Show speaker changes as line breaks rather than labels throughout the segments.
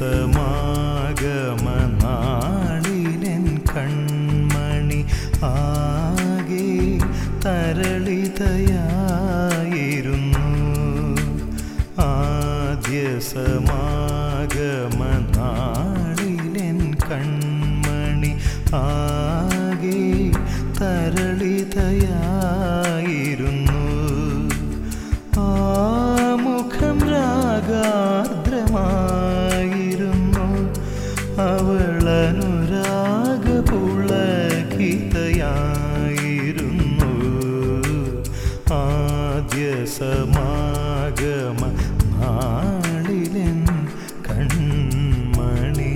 സമാഗമനാളിലെൻ കൺമണി ആകെ തരളിതയായിരുന്നു. ആദ്യ സമാഗമനാളിലെൻ കൺമണി ആകെ തരളിതയായിരുന്നു. ആ മുഖം രാഗാർദ്രമായിരുന്നു. അവളനുരാഗപുളകിതയായിരുന്നു. ആദ്യ സമാഗമ നാളിലെൻ കൺമണി.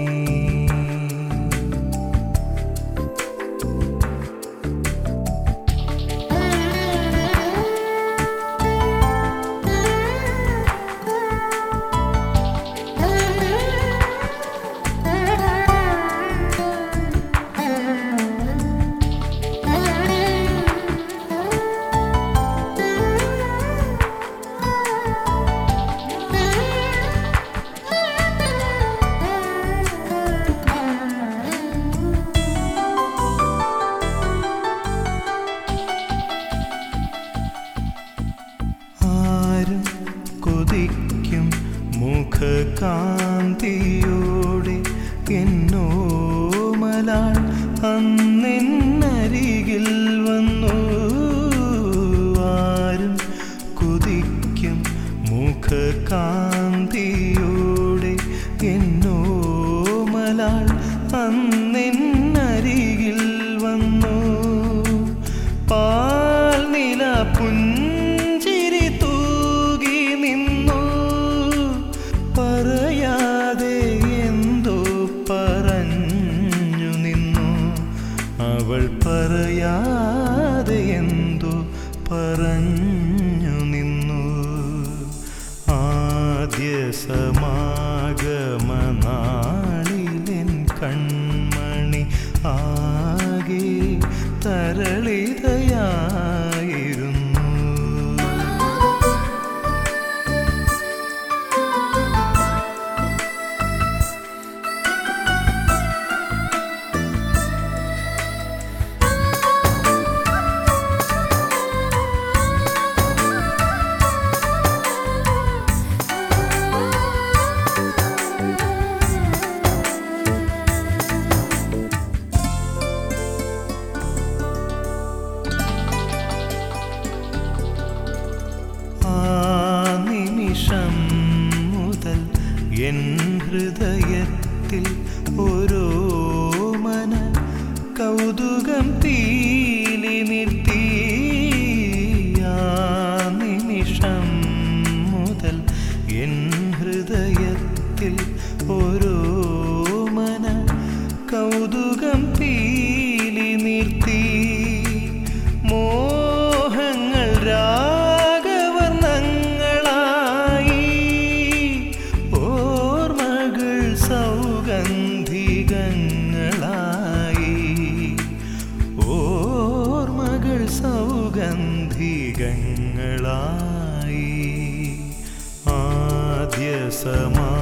കൊതിക്കും മുഖകാന്തിയോടെ എന്നോമലാൾ അന്നെന്നരികിൽ വന്നു. ആരും കൊതിക്കും മുഖകാന്തിയോടെ എന്നോമലാൾ അന്നെന്നരികിൽ വന്നു. പാൽനില പുഞ്ചിരി തൂകി നിന്നു. പറയാതെ എന്തോ പറഞ്ഞു നിന്നു. അവൾ പറയാതെ എന്തോ പറഞ്ഞു നിന്നു. ആദ്യ സമാഗമനാളിലെൻ കൺമണി ആകെ തരളിതയായിരുന്നു. മുതൽ എൻ ഹൃദയത്തിൽ ഓരോമന കൗതുകം തീലി നിർത്തി. ആ നിമിഷം മുതൽ എൻ ഹൃദയത്തിൽ ഓരോമന കൗതുകം തീലി നിർത്തി. മോഹങ്ങൾ ഓർമ്മകൾ സൗഗന്ധികങ്ങളായി. ആദ്യ സമാ